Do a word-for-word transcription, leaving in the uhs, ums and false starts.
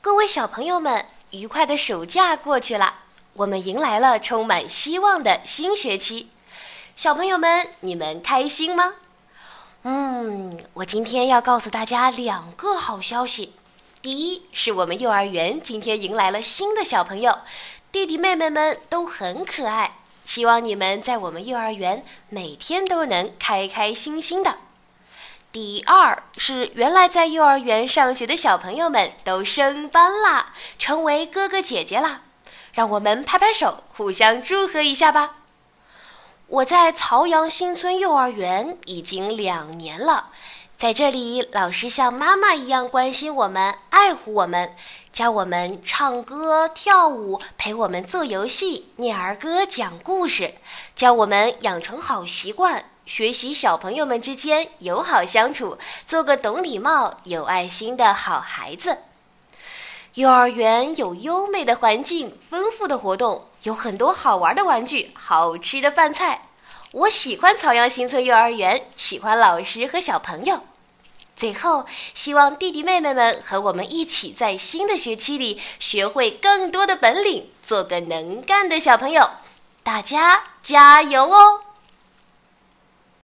各位小朋友们，愉快的暑假过去了，我们迎来了充满希望的新学期。小朋友们，你们开心吗？嗯，我今天要告诉大家两个好消息。第一，是我们幼儿园今天迎来了新的小朋友，弟弟妹妹们都很可爱，希望你们在我们幼儿园每天都能开开心心的。第二是原来在幼儿园上学的小朋友们都升班啦，成为哥哥姐姐啦，让我们拍拍手，互相祝贺一下吧。我在曹阳新村幼儿园已经两年了，在这里老师像妈妈一样关心我们，爱护我们，教我们唱歌跳舞，陪我们做游戏，念儿歌讲故事，教我们养成好习惯，学习小朋友们之间友好相处，做个懂礼貌有爱心的好孩子。幼儿园有优美的环境，丰富的活动，有很多好玩的玩具，好吃的饭菜。我喜欢曹阳新村幼儿园，喜欢老师和小朋友。最后，希望弟弟妹妹们和我们一起在新的学期里学会更多的本领，做个能干的小朋友。大家加油哦！